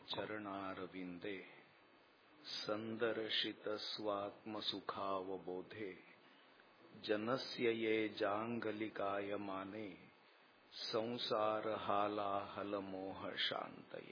चरणारविंदे संदर्शित स्वात्मसुखावबोधे जनस्य ये जांगलिकायमाने संसार हालाहलमोह शांतये।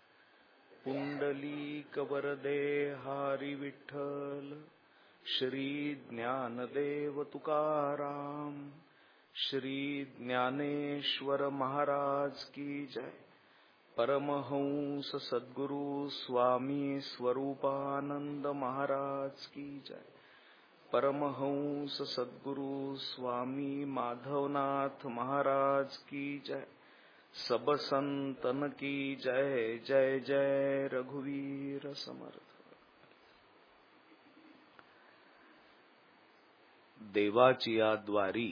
पुंडलीकवरदे हरि विठ्ठल श्री ज्ञानदेव तुकाराम श्री ज्ञानेश्वर महाराज की जय। परमहंस सद्गुरु स्वामी स्वरूपानंद महाराज की जय। परमहंस सद्गुरु स्वामी माधवनाथ महाराज की जय। सब संतन की जय। जय जय रघुवीर समर्थ। देवाची या द्वारी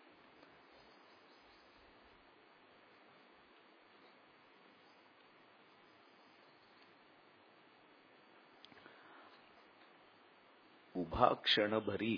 उभा क्षणभरी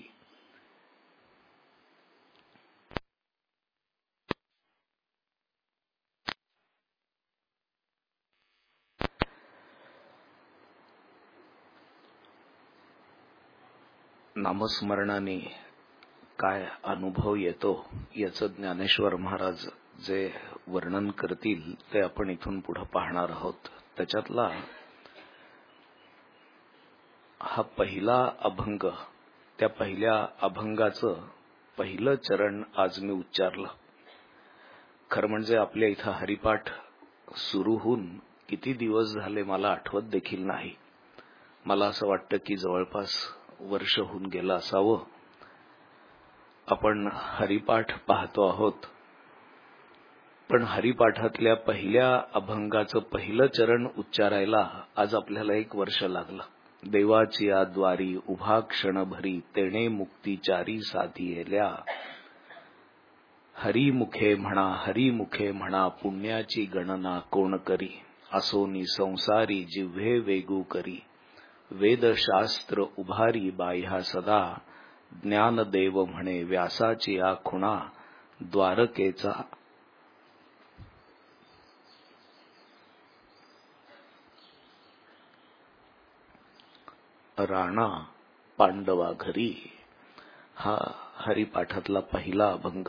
नामस्मरणाने काय अनुभव येतो याचं ज्ञानेश्वर महाराज जे वर्णन करतील ते आपण इथून पुढे पाहणार आहोत। त्याच्यातला हा पहिला अभंग, त्या पहिल्या अभंगाचं पहिलं चरण आज मी उच्चारलं। खरं म्हणजे आपल्या इथं हरिपाठ सुरू होऊन किती दिवस झाले मला आठवत देखील नाही। मला असं वाटतं की जवळपास वर्ष होऊन गेलं असावं आपण हरिपाठ पाहतो आहोत। पण हरिपाठातल्या पहिल्या अभंगाचं पहिलं चरण उच्चारायला आज आपल्याला 1 वर्ष लागलं। देवाची या द्वारी उभा क्षणभरी तेणे मुक्तिचारी साधियेल्या। हरिमुखे म्हणा पुण्याची गणना कोण करी। असोनी संसारी जिव्हे वेगू करी। वेदशास्त्र उभारी बाह्या सदा। ज्ञानदेव म्हणे व्यासाची या खुणा। द्वारकेचा राणा पांडवा घरी। हा हरिपाठातला पहिला अभंग।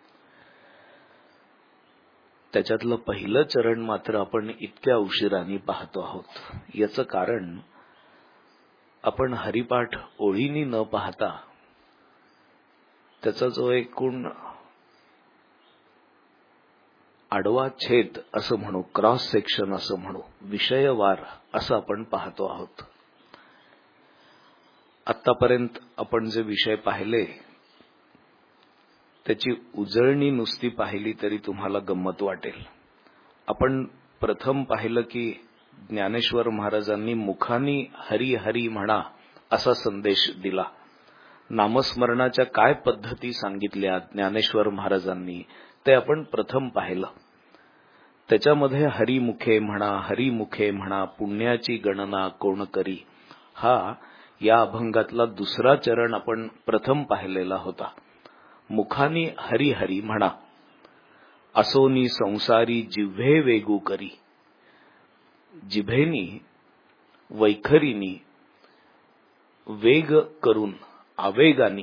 त्याच्यातलं पहिलं चरण मात्र आपण इतक्या उशिराने पाहतो आहोत। याचं कारण आपण हरिपाठ ओळीनी न पाहता त्याचा जो एकूण आडवा छेद असं म्हणू, क्रॉस सेक्शन असं म्हणू, विषयवार असं आपण पाहतो आहोत। आतापर्यंत आपण जे विषय पाहिले त्याची उजळणी नुसती पाहिली तरी तुम्हाला गंमत वाटेल। आपण प्रथम पाहिलं की ज्ञानेश्वर महाराजांनी मुखानी हरी हरी म्हणा असा संदेश दिला। नामस्मरणाच्या काय पद्धती सांगितल्या ज्ञानेश्वर महाराजांनी ते आपण प्रथम पाहिलं। त्याच्यामध्ये हरिमुखे म्हणा पुण्याची गणना कोण करी हा या अभंगातला दुसरा चरण आपण प्रथम पाहिलेला होता। मुखानी हरी हरी म्हणा असोनी संसारी जिव्हे वेगू करी। जिभेनी वैखरीनी वेग करून आवेगानी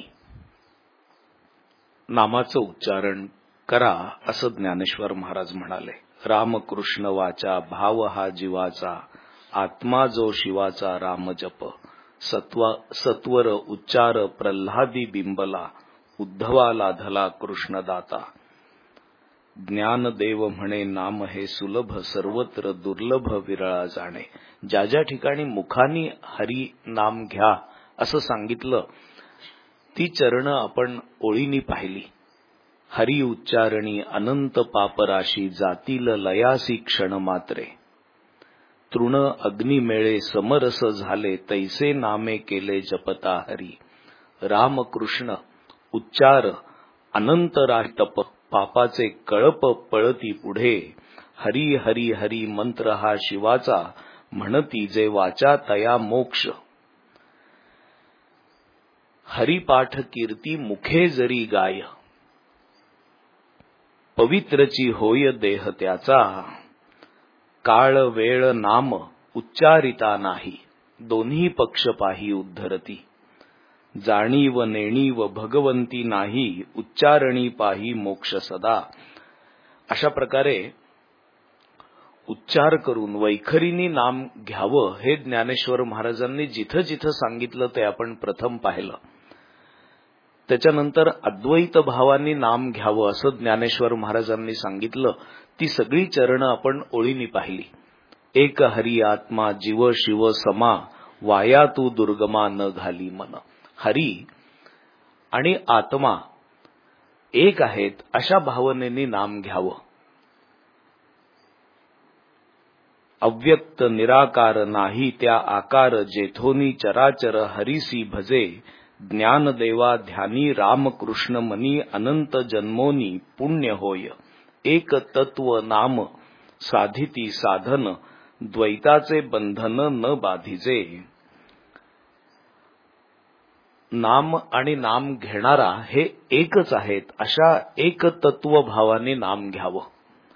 नामाचं उच्चारण करा असं ज्ञानेश्वर महाराज म्हणाले। रामकृष्ण वाचा भाव हा जीवाचा। आत्मा जो शिवाचा रामजप। सत्वर उच्चार प्रल्हादी बिंबला। उद्धवाला धला कृष्णदाता। ज्ञानदेव म्हणे नाम हे सुलभ सर्वत्र दुर्लभ विरळा जाणे। ज्या ज्या ठिकाणी मुखानी हरी नाम घ्या असं सांगितलं ती चरण आपण ओळीनी पाहिली। हरी उच्चारणी अनंत पापराशी जातील लयासी क्षण मात्रे। तृण अग्निमेळे समरस झाले तैसे नामे केले जपता हरी। रामकृष्ण उच्चार अनंत तप पापाचे कळप पळती पुढे। हरी हरी हरी मंत्र हा शिवाचा म्हणती जे वाचा तया मोक्ष। हरिपाठ कीर्ती मुखे जरी गाय। पवित्रची होय देह त्याचा। काळ वेळ नाम उच्चारिता नाही, दोन्ही पक्ष पाही उद्धरती. जाणीव नेणीव भगवंती नाही, उच्चारणी पाही मोक्ष सदा. अशा प्रकारे उच्चार करून वैखरीनी नाम घ्यावं हे ज्ञानेश्वर महाराजांनी जिथं जिथं सांगितलं ते आपण प्रथम पाहिलं. त्याच्यानंतर अद्वैत भावांनी नाम घ्यावं असं ज्ञानेश्वर महाराजांनी सांगितलं. ती सगळी चरणं आपण ओळीनी पाहिली. एक हरी आत्मा जीव शिव समा, वाया तू दुर्गमा न घाली मन. हरी आणि आत्मा एक आहेत अशा भावनेने नाम घ्यावं. अव्यक्त निराकार नाही त्या आकार, जेथोनी चराचर हरीसी भजे. ज्ञानदेवा ध्यानी रामकृष्ण मनी, अनंत जन्मोनी पुण्य होय. एक तत्व नाम साधिती साधन, द्वैताचे बंधन न बाधिजे. नाम आणि नाम घेणारा हे एकच आहेत अशा एक तत्व भावाने नाम घ्यावं.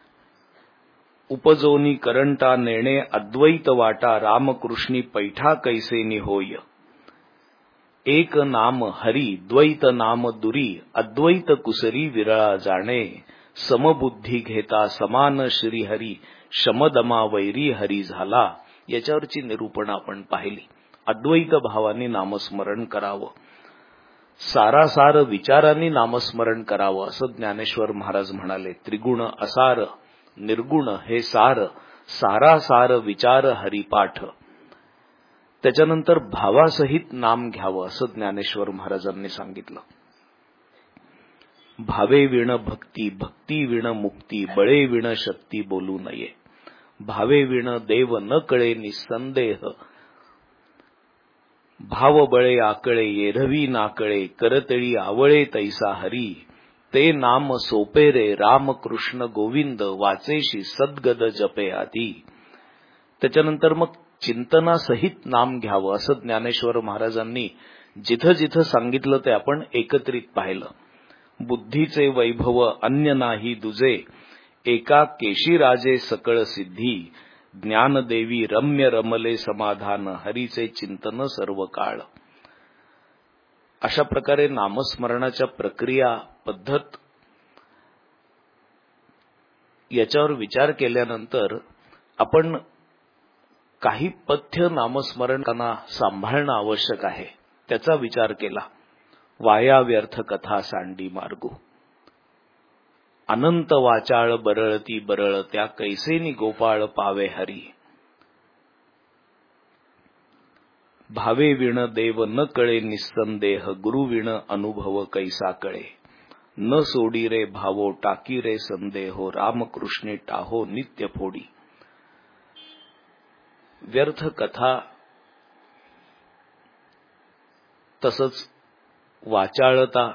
उपजोनी करंटा नेणे अद्वैत वाटा, रामकृष्णी पैठा कैसेनी होय. एक नाम हरी द्वैत नाम दुरी, अद्वैत कुसरी विरळा जाणे. समबुद्धी घेता समान श्रीहरी, शमदमा वैरी हरी झाला. याच्यावरची निरूपण आपण पाहिली. अद्वैत भावाने नामस्मरण करावं, सारासार विचारांनी नामस्मरण करावं असं ज्ञानेश्वर महाराज म्हणाले. त्रिगुण असार निर्गुण हे सार, सारासार विचार हरिपाठ. त्याच्यानंतर भावासहित नाम घ्यावं असं ज्ञानेश्वर महाराजांनी सांगितलं. भावे विण भक्ती, भक्ती विण मुक्ती, बळे विण शक्ती बोलू नये. भावे विण देव न कळे निसंदेह, भाव बळे आकळे येरवी नाकळे. करतळी आवळे तैसा हरी, ते नाम सोपे रे रामकृष्ण गोविंद. वाचेशी सद्गद जपे आधी. त्याच्यानंतर मग चिंतनासहित नाम घ्यावं असं ज्ञानेश्वर महाराजांनी जिथं जिथं सांगितलं ते आपण एकत्रित पाहिलं. बुद्धीचे वैभव अन्य नाही दुजे, एका केशीराजे सकळ सिद्धी. ज्ञानदेवी रम्य रमले समाधान, हरीचे चिंतन सर्व काळ. अशा प्रकारे नामस्मरणाच्या प्रक्रिया पद्धत याच्यावर विचार केल्यानंतर आपण काही पथ्य नामस्मरण करताना सांभाळणं आवश्यक आहे त्याचा विचार केला. वाया व्यर्थ कथा सांडी मार्गू, अनंत वाचाळ बरळती बरळ, त्या कैसेनी गोपाळ पावे हरी. भावे विण देव न कळे निसंदेह, गुरु विण अनुभव कैसा कळे. न सोडी रे भावो टाकी रे संदेहो, रामकृष्णे टाहो नित्य फोडी. व्यर्थ कथा तसंच वाचाळता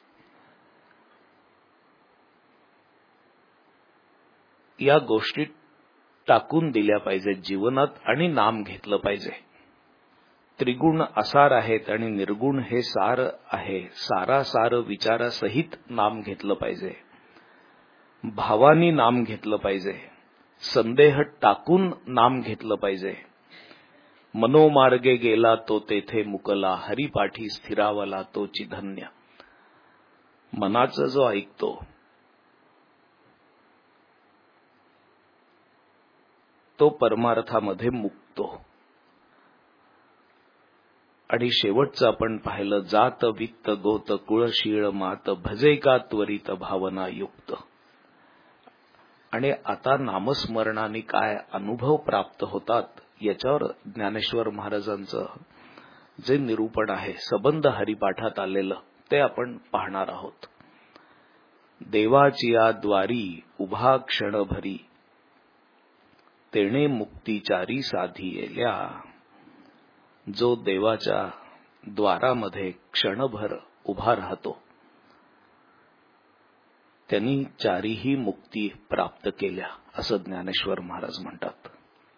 या गोष्टी टाकून दिल्या पाहिजेत जीवनात आणि नाम घेतलं पाहिजे. त्रिगुण असार आहेत आणि निर्गुण हे सार आहे. सारासार विचारासहित नाम घेतलं पाहिजे. भावानी नाम घेतलं पाहिजे. संदेह टाकून नाम घेतलं पाहिजे. मनोमार्गे गेला तो तेथे मुकला, हरिपाठी स्थिरावला तोची धन्य. मनाचा जो ऐकतो तो परमार्थामध्ये मुक्तो. आणि शेवटचं आपण पाहिलं, जात वित्त गोत कुळशीळ मात, भजे का त्वरित भावना युक्त. आणि आता नामस्मरणाने काय अनुभव प्राप्त होतात याच्यावर ज्ञानेश्वर महाराजांचं जे निरूपण आहे सबंध हरिपाठात आलेलं ते आपण पाहणार आहोत. देवाची या द्वारी उभा क्षणभरी, तेणे मुक्तिचारी साधी येल्या. जो देवाच्या द्वारामध्ये क्षणभर उभा राहतो त्यांनी चारीही मुक्ती प्राप्त केल्या असं ज्ञानेश्वर महाराज म्हणतात.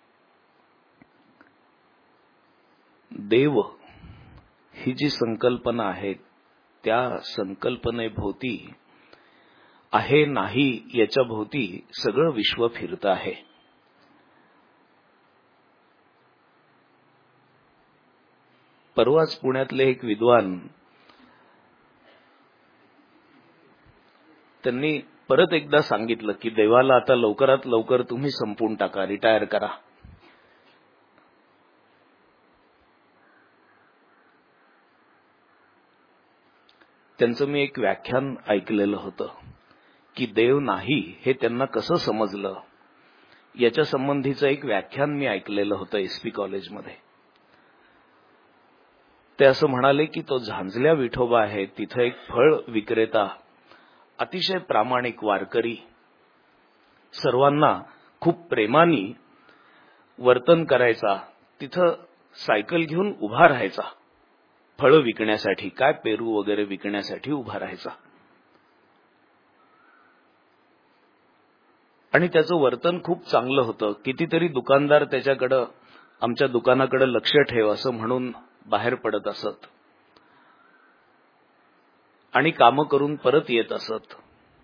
देव ही जी संकल्पना आहे त्या संकल्पनेभोवती आहे नाही याच्या भोवती सगळं विश्व फिरत आहे. परवाच पुण्यातले एक विद्वान त्यांनी परत एकदा सांगितलं की देवाला आता लवकरात लवकर तुम्ही संपवून टाका, रिटायर करा. त्यांचं मी एक व्याख्यान ऐकलेलं होतं की देव नाही हे त्यांना कसं समजलं याच्या संबंधीचं एक व्याख्यान मी ऐकलेलं होतं एसपी कॉलेजमध्ये. ते असं म्हणाले की तो झांजल्या विठोबा आहे, तिथं एक फळ विक्रेता, अतिशय प्रामाणिक वारकरी, सर्वांना खूप प्रेमाने वर्तन करायचा, तिथं सायकल घेऊन उभा राहायचा, फळं विकण्यासाठी, काय पेरू वगैरे विकण्यासाठी उभा राहायचा. आणि त्याचं वर्तन खूप चांगलं होतं. कितीतरी दुकानदार त्याच्याकडं, आमच्या दुकानाकडे लक्ष ठेव असं म्हणून बाहेर पडत असत आणि कामं करून परत येत असत.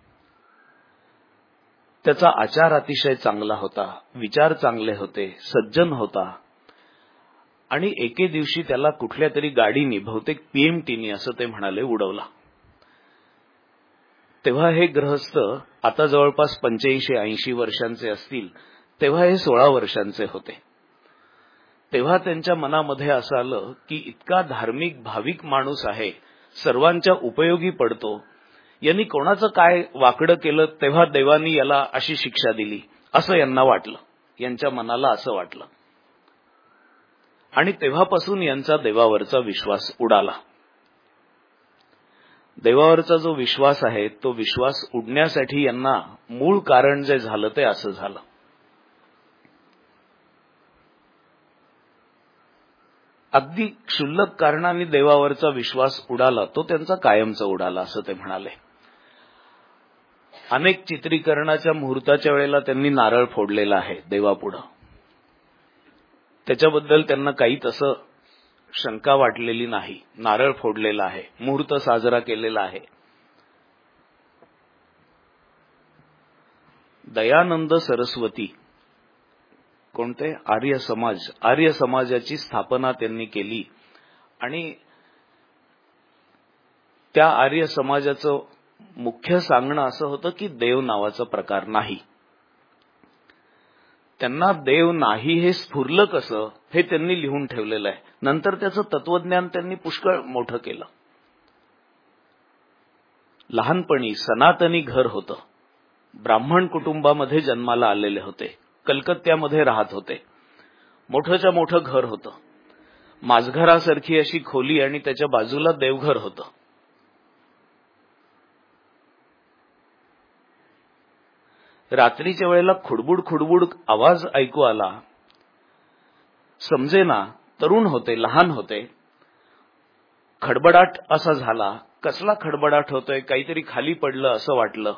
त्याचा आचार अतिशय चांगला होता, विचार चांगले होते, सज्जन होता. आणि एके दिवशी त्याला कुठल्या तरी गाडीनी, बहुतेक पीएमटीनी असं ते म्हणाले, उडवला. तेव्हा हे गृहस्थ आता जवळपास 85-80 वर्षांचे असतील, तेव्हा हे 16 वर्षांचे होते. तेव्हा त्यांच्या मनामध्ये असं आलं की इतका धार्मिक भाविक माणूस आहे, सर्वांच्या उपयोगी पडतो, यांनी कोणाचं काय वाकडं केलं तेव्हा देवानी याला अशी शिक्षा दिली असं यांना वाटलं, यांच्या मनाला असं वाटलं. आणि तेव्हापासून यांचा देवावरचा विश्वास उडाला. देवावरचा जो विश्वास आहे तो विश्वास उडण्यासाठी यांना मूळ कारण जे झालं ते असं झालं. अगदी क्षुल्लक कारणाने देवावरचा विश्वास उडाला, तो त्यांचा कायमचा उडाला असं ते म्हणाले. अनेक चित्रीकरणाच्या मुहूर्ताच्या वेळेला त्यांनी नारळ फोडलेला आहे देवापुढं. त्याच्याबद्दल त्यांना काही तसं शंका वाटलेली नाही. नारळ फोडलेला आहे, मुहूर्त साजरा केलेला आहे. दयानंद सरस्वती कोणते आर्य समाजाची स्थापना त्यांनी केली. आणि त्या आर्य समाजाचं मुख्य सांगणं असं होतं की देव नावाचा प्रकार नाही. त्यांना देव नाही हे स्फुरलं कसं हे त्यांनी लिहून ठेवलेलं आहे. नंतर त्याचं तत्वज्ञान त्यांनी पुष्कळ मोठं केलं. लहानपणी सनातनी घर होतं, ब्राह्मण कुटुंबामध्ये जन्माला आलेले होते, कलकत्त्यामध्ये राहत होते. मोठंच्या मोठं घर होतं, माझघरासारखी अशी खोली आणि त्याच्या बाजूला देवघर होतं. रात्रीच्या वेळेला खुडबुड खुडबुड आवाज ऐकू आला, समजेना. तरुण होते, लहान होते. खडबडाट असा झाला. कसला खडबडाट होतोय, काहीतरी खाली पडलं असं वाटलं.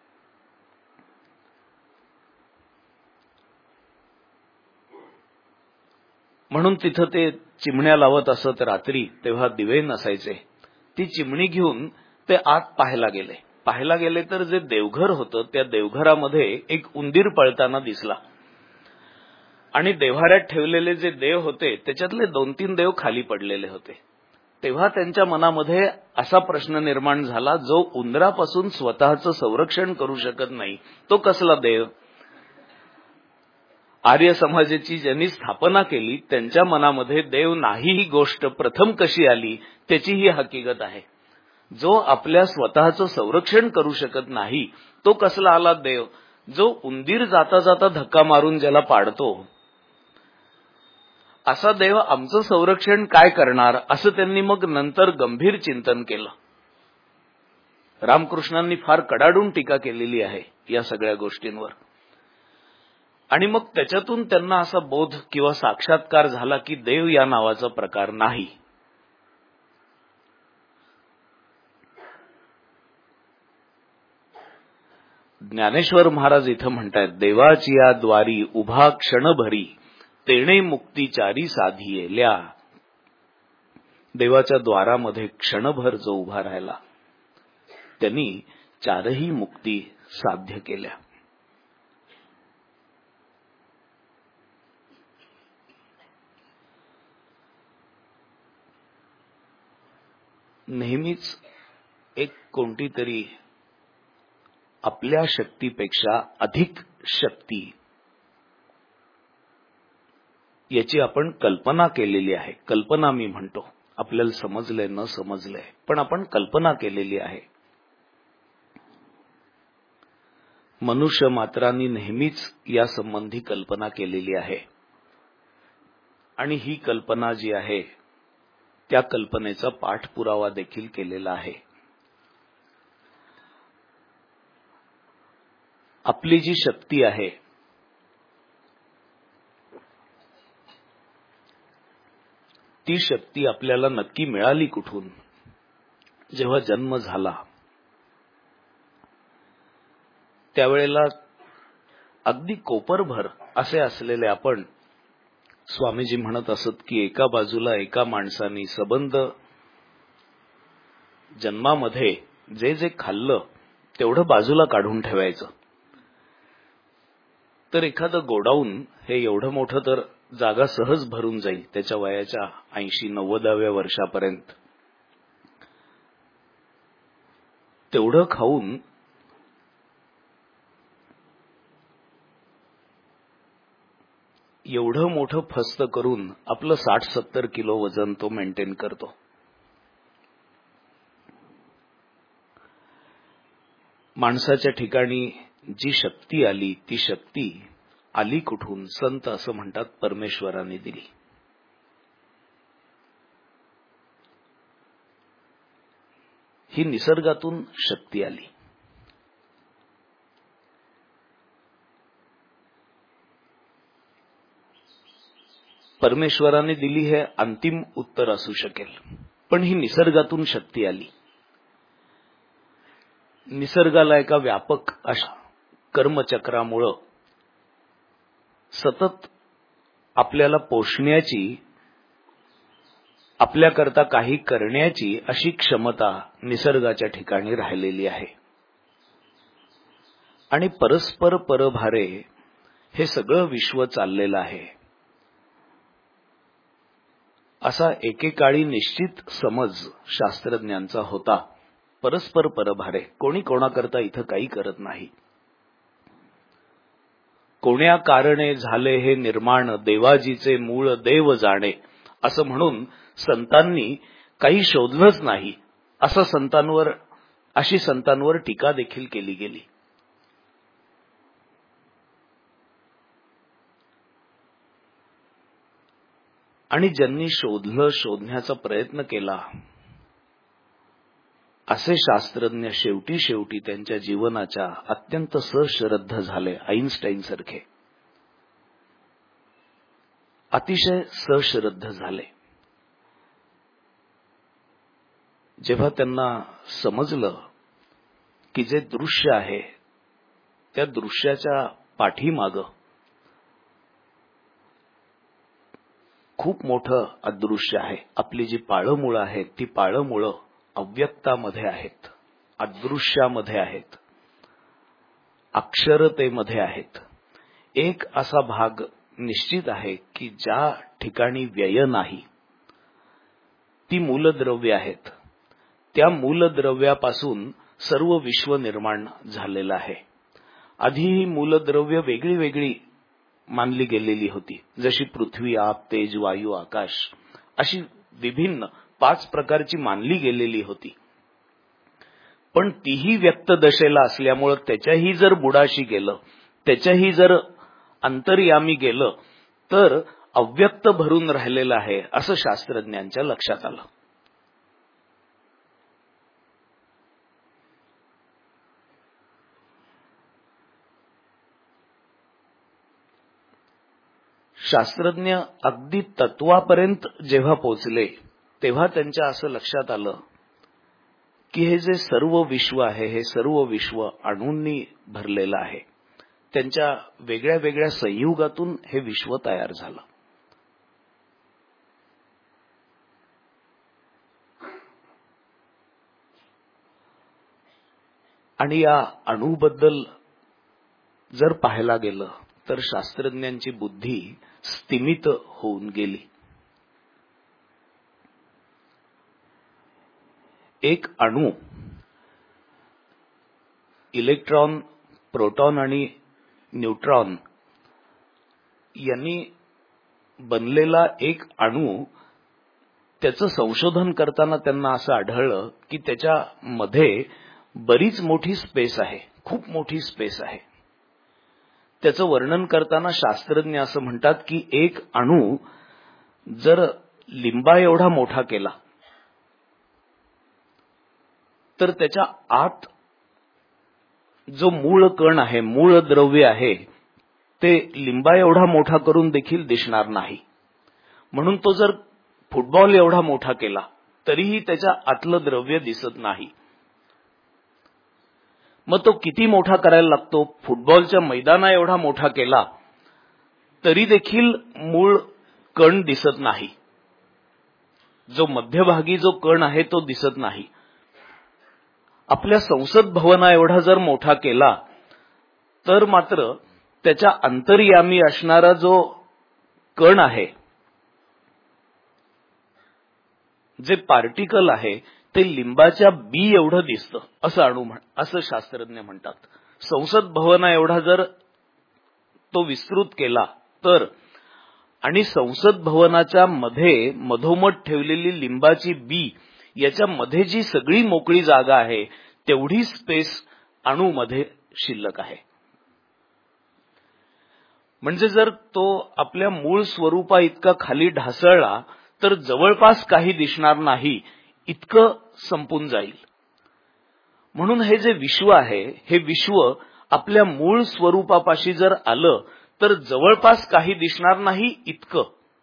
म्हणून तिथं ते चिमण्या लावत असत रात्री, तेव्हा दिवे नसायचे. ती चिमणी घेऊन ते आत पाहायला गेले तर जे देवघर होतं त्या देवघरामध्ये एक उंदीर पळताना दिसला. आणि देव्हाऱ्यात ठेवलेले जे देव होते त्याच्यातले 2-3 देव खाली पडलेले होते. तेव्हा त्यांच्या मनामध्ये असा प्रश्न निर्माण झाला, जो उंदरापासून स्वतःचं संरक्षण करू शकत नाही तो कसला देव? आर्य समाजाची ज्यांनी स्थापना केली त्यांच्या मनामध्ये देव नाही ही गोष्ट प्रथम कशी आली त्याची ही हकीकत आहे. जो आपल्या स्वतःचं संरक्षण करू शकत नाही तो कसला आला देव? जो उंदीर जाता जाता धक्का मारून ज्याला पाडतो असा देव आमचं संरक्षण काय करणार, असं त्यांनी मग नंतर गंभीर चिंतन केलं. रामकृष्णांनी फार कडाडून टीका केलेली आहे या सगळ्या गोष्टींवर. आणि मग त्याच्यातून त्यांना असा बोध किंवा साक्षात्कार झाला की देव या नावाचा प्रकार नाही. ज्ञानेश्वर महाराज इथं म्हणतात, देवाची या द्वारी उभा क्षणभरी तेणे मुक्तीचारी साधियेल्या. देवाच्या द्वारामध्ये क्षणभर जो उभा राहिला त्यांनी 4ही मुक्ती साध्य केल्या. नेहमीच एक कोणती तरी आपल्या शक्तीपेक्षा अधिक शक्ती याची आपण कल्पना केलेली आहे. कल्पना मी म्हणतो, आपल्याला समजलंय न समजलंय, पण आपण कल्पना केलेली आहे. मनुष्य मात्रांनी नेहमीच या संबंधी कल्पना केलेली आहे. आणि ही कल्पना जी आहे त्या कल्पनेचा पाठपुरावा देखील केलेला आहे. आपली जी शक्ती आहे ती शक्ती आपल्याला नक्की मिळाली कुठून? जेव्हा जन्म झाला त्यावेळेला अगदी कोपरभर असे असलेले आपण, स्वामीजी म्हणत असत की एका बाजूला एका माणसाने सबंध जन्मामध्ये जे जे खाल्लं तेवढं बाजूला काढून ठेवायचं, तर एखादं गोडाऊन हे एवढं मोठं तर जागा सहज भरून जाईल त्याच्या वयाच्या 80-90व्या वर्षापर्यंत. तेवढं खाऊन एवढं मोठं फस्त करून आपलं 60-70 किलो वजन तो मेंटेन करतो. माणसाच्या ठिकाणी जी शक्ती आली ती शक्ती आली कुठून? संत असं म्हणतात परमेश्वराने दिली. ही निसर्गातून शक्ती आली. परमेश्वराने दिली हे अंतिम उत्तर असू शकेल, पण ही निसर्गातून शक्ती आली. निसर्गाला एका व्यापक अशा कर्मचक्रामुळे सतत आपल्याला पोषण्याची, आपल्याकरता काही करण्याची अशी क्षमता निसर्गाच्या ठिकाणी राहिलेली आहे. आणि परस्पर परभारे हे सगळं विश्व चाललेलं आहे असा एकेकाळी निश्चित समज शास्त्रज्ञांचा होता. परस्पर परभारे, कोणी कोणाकरता इथं काही करत नाही. कोण्या कारणे झाले हे निर्माण, देवाजीचे मूळ देव जाणे, असं म्हणून संतांनी काही शोधलंच नाही असं अशी संतांवर टीका देखील केली गेली. आणि ज्यांनी शोधण्याचा प्रयत्न केला असे शास्त्रज्ञ शेवटी त्यांच्या जीवनाच्या अत्यंत सश्रद्ध झाले. आईन्स्टाईन सारखे अतिशय सश्रद्ध झाले. जेव्हा त्यांना समजलं की जे दृश्य आहे त्या दृश्याच्या पाठीमागं खूप मोठं अदृश्य आहे. आपली जी पाळमुळं आहेत ती पाळमुळं अव्यक्तामध्ये आहेत, अदृश्यामध्ये आहेत, अक्षरतेमध्ये आहेत. एक असा भाग निश्चित आहे की ज्या ठिकाणी व्यय नाही ती मूलद्रव्य आहेत. त्या मूलद्रव्यापासून सर्व विश्व निर्माण झालेलं आहे. आधी ही मूलद्रव्य वेगळी वेगळी मानली गेलेली होती, जशी पृथ्वी, आप, तेज, वायू, आकाश अशी विभिन्न 5 प्रकारची मानली गेलेली होती. पण तीही व्यक्त दशेला असल्यामुळे त्याच्याही जर बुडाशी गेलं, त्याच्याही जर अंतर्यामी गेलं तर अव्यक्त भरून राहिलेलं आहे असं शास्त्रज्ञांच्या लक्षात आलं. शास्त्रज्ञ अगदी तत्वापर्यंत जेव्हा पोचले तेव्हा त्यांच्या असं लक्षात आलं की हे जे सर्व विश्व आहे हे सर्व विश्व अणूंनी भरलेलं आहे. त्यांच्या वेगळ्या वेगळ्या संयुगातून हे विश्व तयार झालं. आणि या अणूबद्दल जर पाहायला गेलं तर शास्त्रज्ञांची बुद्धी स्तिमित होऊन गेली. एक अणू इलेक्ट्रॉन, प्रोटॉन आणि न्यूट्रॉन यांनी बनलेला एक अणू, त्याचं संशोधन करताना त्यांना असं आढळलं की त्याच्यामध्ये बरीच मोठी स्पेस आहे, खूप मोठी स्पेस आहे. त्याचं वर्णन करताना शास्त्रज्ञ असं म्हणतात की एक अणू जर लिंबा एवढा मोठा केला तर त्याच्या आत जो मूळ कण आहे, मूळ द्रव्य आहे, ते लिंबा एवढा मोठा करून देखील दिसणार नाही. म्हणून तो जर फुटबॉल एवढा मोठा केला तरीही त्याच्या आतलं द्रव्य दिसत नाही. मग तो किती मोठा करायला लागतो? फुटबॉलच्या मैदाना एवढा मोठा केला तरी देखील मूळ कण दिसत नाही, जो मध्यभागी जो कण आहे तो दिसत नाही. आपल्या संसद भवना एवढा जर मोठा केला तर मात्र त्याच्या अंतर्यामी असणारा जो कण आहे, जे पार्टिकल आहे, ते लिंबाच्या बी एवढं दिसतं असं शास्त्रज्ञ म्हणतात. संसद भवना एवढा जर तो विस्तृत केला तर, आणि संसद भवनाच्या मध्ये मधोमध ठेवलेली लिंबाची बी, याच्या मध्ये जी सगळी मोकळी जागा आहे तेवढी स्पेस अणूमध्ये शिल्लक आहे. म्हणजे जर तो आपल्या मूळ स्वरूपा इतका खाली ढासळला तर जवळपास काही दिसणार नाही, इतकं संपून जाईल. म्हणून हे जे विश्व आहे, हे विश्व आपल्या मूळ स्वरूपापाशी जर आलं तर जवळपास काही दिसणार नाही इतकं.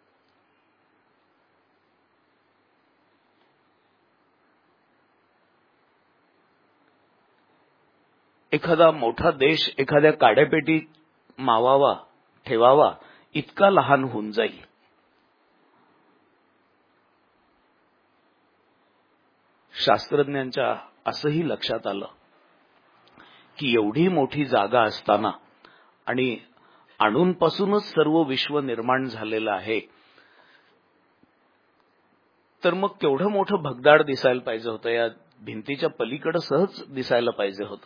एखादा मोठा देश एखाद्या काड्यापेटीत मावावा, ठेवावा, इतका लहान होऊन जाईल. शास्त्रज्ञांच्या असंही लक्षात आलं की एवढी मोठी जागा असताना आणि अणूंपासूनच सर्व विश्व निर्माण झालेलं आहे, तर मग केवढं मोठं भगदाड दिसायला पाहिजे होतं, या भिंतीच्या पलीकडे सहज दिसायला पाहिजे होतं.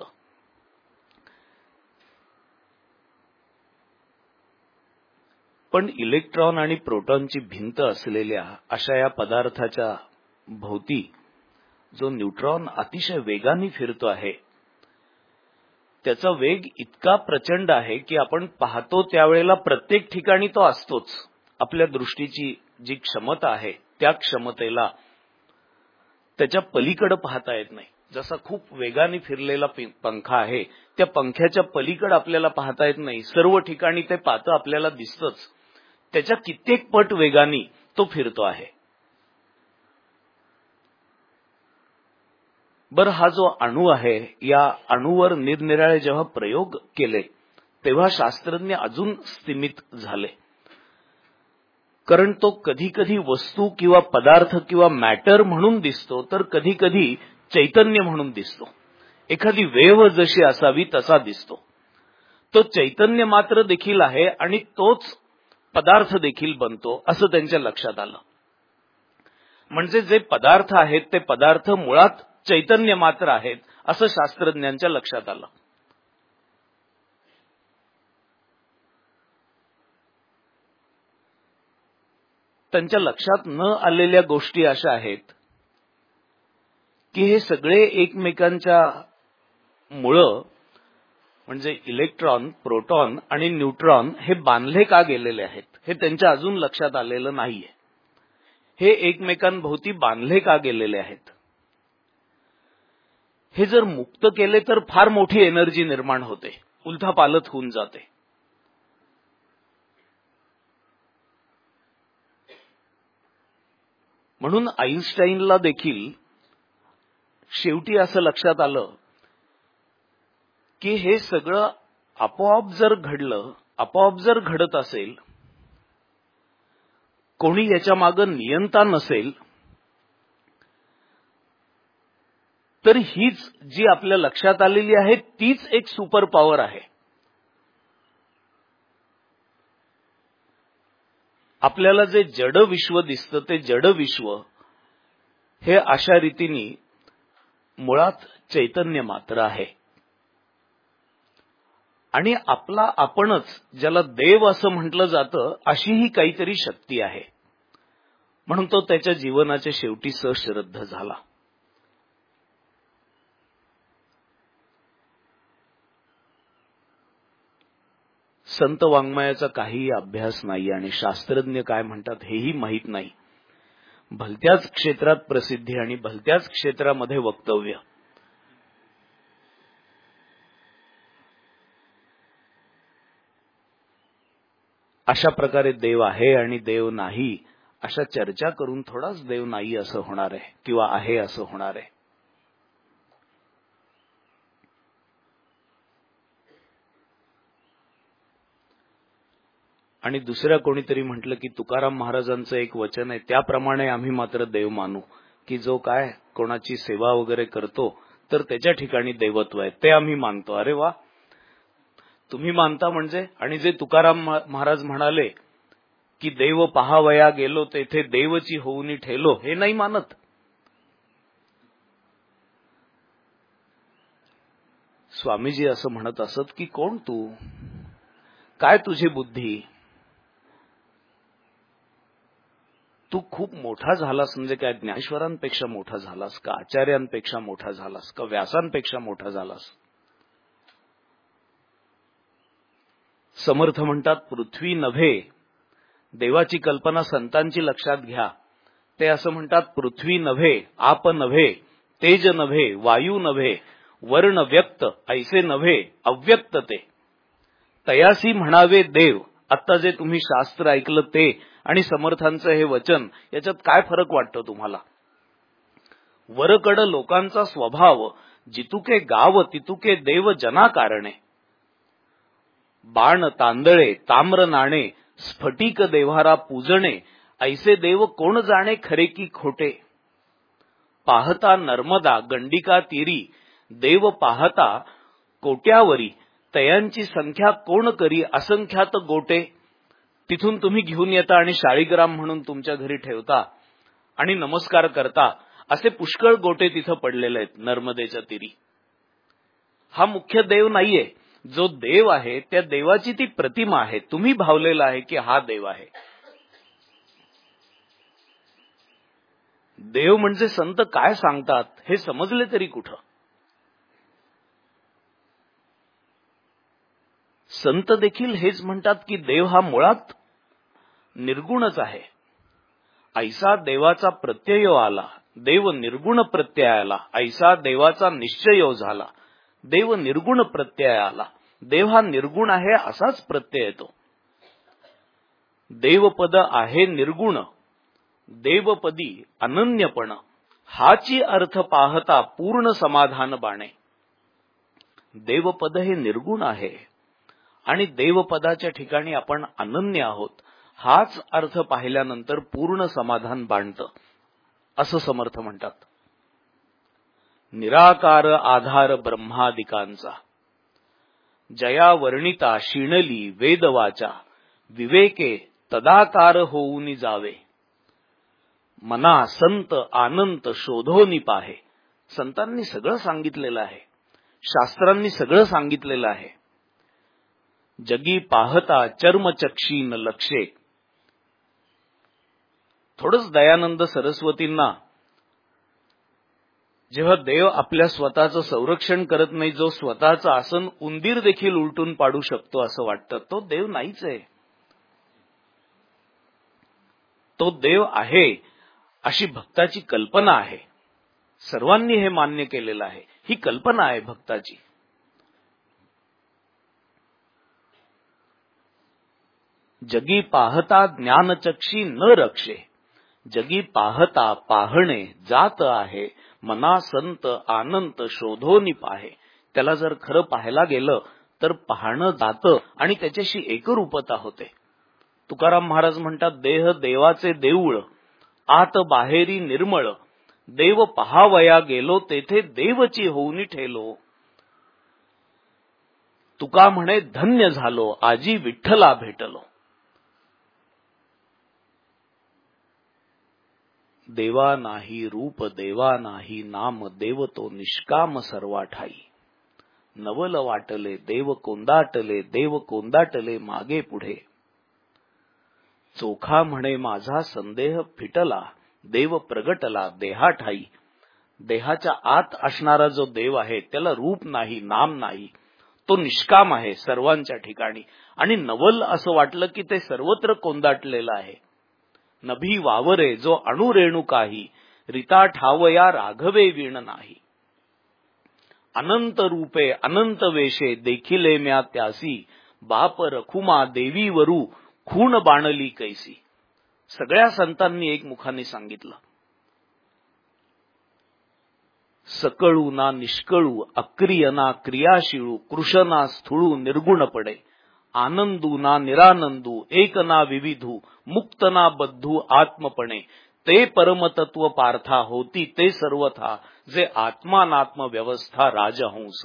पण इलेक्ट्रॉन आणि प्रोटॉनची भिंत असलेल्या अशा या पदार्थाच्या भोवती जो न्यूट्रॉन अतिशय वेगाने फिरतो आहे, त्याचा वेग इतका प्रचंड आहे की आपण पाहतो त्यावेळेला प्रत्येक ठिकाणी तो असतोच. आपल्या दृष्टीची जी क्षमता आहे त्या क्षमतेला त्याच्या पलीकडे पाहता येत नाही. जसा खूप वेगाने फिरलेला पंखा आहे, त्या पंख्याच्या पलीकडे आपल्याला पाहता येत नाही. सर्व ठिकाणी ते पाहतं आपल्याला दिसतंच. त्याच्या कित्येक पट वेगाने तो फिरतो आहे. बरं, हा जो अणू आहे, या अणूवर निरनिराळे जेव्हा प्रयोग केले तेव्हा शास्त्रज्ञ अजून स्तिमित झाले. कारण तो कधी कधी वस्तू किंवा पदार्थ किंवा मॅटर म्हणून दिसतो, तर कधी कधी चैतन्य म्हणून दिसतो. एखादी वेव्ह जशी असावी तसा दिसतो. तो चैतन्य मात्र देखील आहे आणि तोच पदार्थ देखील बनतो, असं त्यांच्या लक्षात आलं. म्हणजे जे पदार्थ आहेत ते पदार्थ मुळात चैतन्य मात्र आहेत, असं शास्त्रज्ञांच्या लक्षात आलं. त्यांच्या लक्षात न आलेल्या गोष्टी अशा आहेत की हे सगळे एकमेकांच्या मुळं, म्हणजे इलेक्ट्रॉन, प्रोटॉन आणि न्यूट्रॉन हे बांधले का गेलेले आहेत हे त्यांच्या अजून लक्षात आलेलं नाहीये. हे एकमेकांभोवती बांधले का गेलेले आहेत. हे जर मुक्त केले तर फार मोठी एनर्जी निर्माण होते, उलथापालथ होऊन जाते. म्हणून आईन्स्टाईनला देखील शेवटी असं लक्षात आलं की हे सगळं आपोआप जर घडलं, आपोआप जर घडत असेल, कोणी याच्या मागे नियंता नसेल, तर हीच जी आपल्या लक्षात आलेली आहे तीच एक सुपर पॉवर आहे. आपल्याला जे जड विश्व दिसतं ते जड विश्व हे अशा रीतीने मुळात चैतन्य मात्र आहे आणि आपला आपणच ज्याला देव असं म्हटलं जातं अशीही काहीतरी शक्ती आहे, म्हणून तो त्याच्या जीवनाच्या शेवटी सश्रद्ध झाला. संत वाङ्मयाचा काहीही अभ्यास नाही आणि शास्त्रज्ञ काय म्हणतात हेही माहीत नाही. भलत्याच क्षेत्रात प्रसिद्धी आणि भलत्याच क्षेत्रामध्ये वक्तव्य. अशा प्रकारे देव आहे आणि देव नाही अशा चर्चा करून थोडाच देव नाही असं होणार आहे किंवा आहे असं होणार आहे. आणि दुसऱ्या कोणीतरी म्हटलं की तुकाराम महाराजांचं एक वचन आहे, त्याप्रमाणे आम्ही मात्र देव मानू, की जो काय कोणाची सेवा वगैरे करतो तर त्याच्या ठिकाणी देवत्व आहे ते आम्ही मानतो. अरे वा, तुम्ही मानता म्हणजे? आणि जे तुकाराम महाराज म्हणाले की देव पहावया गेलो तेथे देवची होऊनी ठेलो, हे नाही मानत. स्वामीजी असं म्हणत असत की कोण तू, काय तुझी बुद्धी, तू खूप मोठा झालास म्हणजे काय ज्ञानेश्वरांपेक्षा मोठा झालास का, आचार्यांपेक्षा मोठा झालास का, व्यासांपेक्षा मोठा झालास. समर्थ म्हणतात पृथ्वी नव्हे, देवाची कल्पना संतांची लक्षात घ्या. ते असं म्हणतात पृथ्वी नव्हे, आप नव्हे, तेज नव्हे, वायू नव्हे, वर्ण व्यक्त ऐसे नव्हे, अव्यक्त ते तयासी म्हणावे देव. आता जे तुम्ही शास्त्र ऐकलं ते आणि समर्थांचं हे वचन, याच्यात काय फरक वाटतो तुम्हाला? वरकड लोकांचा स्वभाव, जितुके गाव तितुके देव जना कारणे. बाण तांदळे ताम्र नाणे, स्फटिक देव्हारा पूजणे, ऐसे देव कोण जाणे खरे की खोटे. पाहता नर्मदा गंडिका तीरी, देव पाहता कोट्यावरी, तयांची संख्या कोण करी असंख्यात गोटे. तिथून तुम्ही घेऊन येता आणि शाळीग्राम म्हणून तुमच्या घरी ठेवता आणि नमस्कार करता, असे पुष्कळ गोटे तिथं पडलेले आहेत नर्मदेच्या तीरी. हा मुख्य देव नाहीये. जो देव आहे त्या देवाची ती प्रतिमा आहे, तुम्ही भावलेला आहे की हा देव आहे. देव म्हणजे संत काय सांगतात हे समजले तरी कुठं? संत देखील हेच म्हणतात की देव हा मुळात निर्गुणच आहे. ऐसा देवाचा प्रत्यय आला, देव निर्गुण प्रत्यय आला, ऐसा देवाचा निश्चय झाला, देव निर्गुण प्रत्यय आला. देव हा निर्गुण आहे असाच प्रत्यय येतो. देवपद आहे निर्गुण, देवपदी अनन्यपण, हाची अर्थ पाहता पूर्ण समाधान बाणे. देवपद हे निर्गुण आहे आणि देवपदाच्या ठिकाणी आपण अनन्य आहोत, हाच अर्थ पाहिल्यानंतर पूर्ण समाधान बाणतं, असं समर्थ म्हणतात. निराकार आधार ब्रह्मादिकांचा, जया वर्णिता शिणली वेदवाचा, विवेके तदाकार होऊनी जावे. मना संत आनंत शोधोनी पाहे. संतांनी सगळं सांगितलेलं आहे, शास्त्रांनी सगळं सांगितलेलं आहे. जगी पाहता चर्मचक्षी न लक्षे. थोडंच दयानंद सरस्वतींना जेव्हा देव आपल्या स्वतःचं संरक्षण करत नाही, जो स्वतःचं आसन उंदीर देखील उलटून पाडू शकतो असं वाटतं, तो देव नाहीच आहे. तो देव आहे अशी भक्ताची कल्पना आहे. सर्वांनी हे मान्य केलेलं आहे, ही कल्पना आहे भक्ताची. जगी पाहता ज्ञानचक्षी न रक्षे. जगी पाहता पाहणे जात आहे, मना संत आनंत शोधोनी पाहे. त्याला जर खरं पाहायला गेलं तर पाहणं जातं आणि त्याच्याशी एकरूपता होते. तुकाराम महाराज म्हणतात, देह देवाचे देऊळ, आत बाहेरी निर्मळ, देव पहावया गेलो तेथे देवची होऊनी ठेलो. तुका म्हणे धन्य झालो, आजी विठ्ठला भेटलो. देवा नाही रूप देवा नाही नाम देव तो निष्काम सर्वा ठाई. नवल वाटले देव कोंदाटले मागे पुढे. चोखा म्हणे माझा संदेह फिटला देव प्रगटला देहा ठाई. देहाच्या आत असणारा जो देव आहे त्याला रूप नाही नाम नाही, तो निष्काम आहे सर्वांच्या ठिकाणी. आणि नवल असं वाटलं की ते सर्वत्र कोंदाटलेलं आहे. नभी वावरे जो अणुरेणू काही रिता ठावया राघवे वीण नाही. अनंत रूपे अनंत वेशे देखिले म्या त्यासी बाप रखुमा देवी वरू खून बाणली कैसी. सगळ्या संतांनी एक मुखाने सांगितलं. सकळू ना निष्कळू अक्रिय ना क्रियाशीळू कृशना स्थूळू निर्गुण पडे. आनंदू ना निरानंदू एक ना विविधू मुक्त ना बद्धू आत्मपणे. ते परमतत्व पार्था होती ते सर्वथा जे आत्मानात्म व्यवस्था राजहंस.